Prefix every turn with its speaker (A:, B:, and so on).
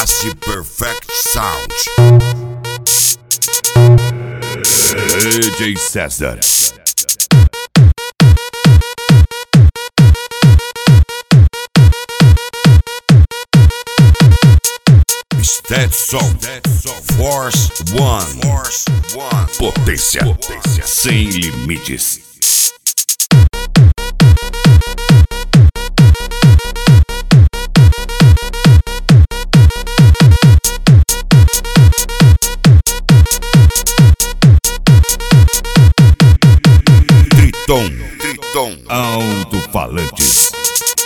A: Classe Perfect Sound. DJ César. Stetson Force One. Potência sem limites. Triton Alto-falantes.